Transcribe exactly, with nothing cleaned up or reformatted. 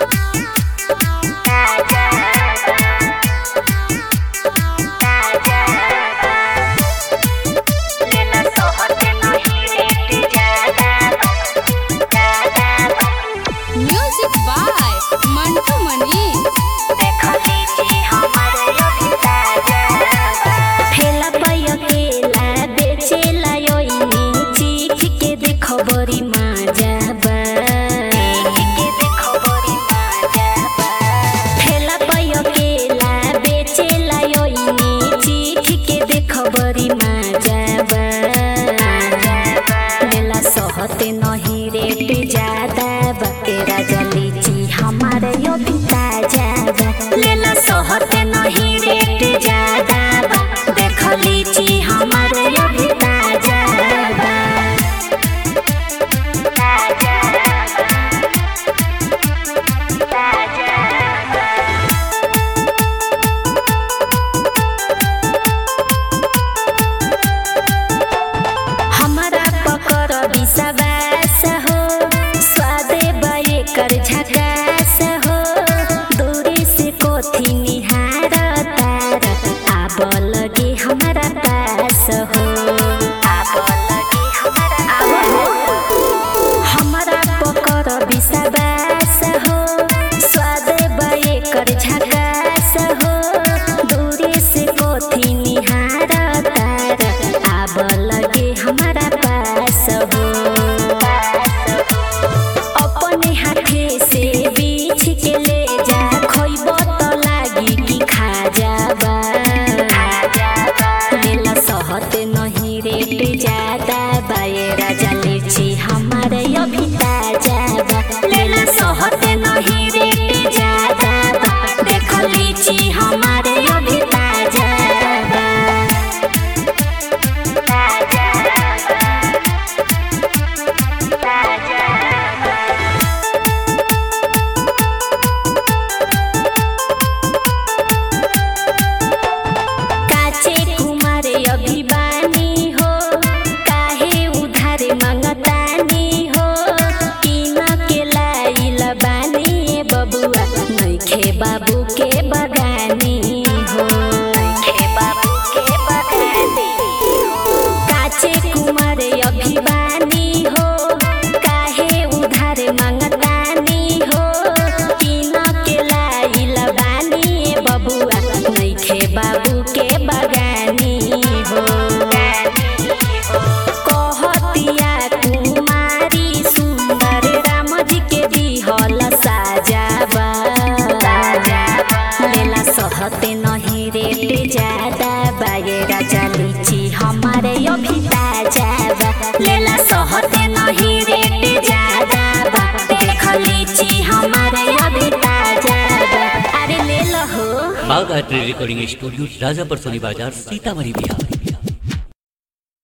Music by Mantu मनी। ठेला पायो केला बेचेला योइनी चीख के देखो बड़ी मजा बा। ठेला पायो केला बेचेला योइनी चीख के देखो बड़ी मजा बा। लेला सहते नहीं रेट ज्यादा बा। तेरा जलीची हमारे यो भी ताजा बा। लेला सहते नहीं रेट ज्यादा बा। देख लीची हमारे यो भी ताजा बा। हमारा पकड़ विश्वास हो स्वादे बये कर झकास हो। दूरी से कोथी निहार तार आब लगे हमारा पास हो। हमारा पकड़ विश्वास हो स्वादे बये कर झकास हो। दूरी से कोथी निहार तार आब लगे हमारा पास हो। अपने हाथे से बीछ के ले जा खोइबो तो लागी कि खा जाबा। लेला सहते नहीं रेट ज्यादा बा। ये राजा लीची हमारे यो भी ताजा बा। लेला सहते नहीं रेट ज्यादा बा। देखो लीची हमारे यो भी ताजा बा। काचे कुमारे अभिमानी हो काहे उधारे मंगतानी हो। कीना के लाइल बानी बबुआ नइखे बाबू के बगानी हो। काचे कुमारे अभिमानी हो काहे उधारे मंगतानी हो। कीना के लाइल बानी बबुआ नइखे बाबू के बगानी हो। कहतिया कुमारी सुंदर राम जी के दिहल साजाबा। लेला सहते नहीं रेट ज्यादा बा। ये राजा लीची हमारे यो भी ताजा बा। लेला सहते नहीं रेट ज्यादा बा। देख लीची हमारे यो भी ताजा बा। अरे ले लो हो। Bagh art recording studio Rajapur Soni Bazar Sitamarhi Bihar.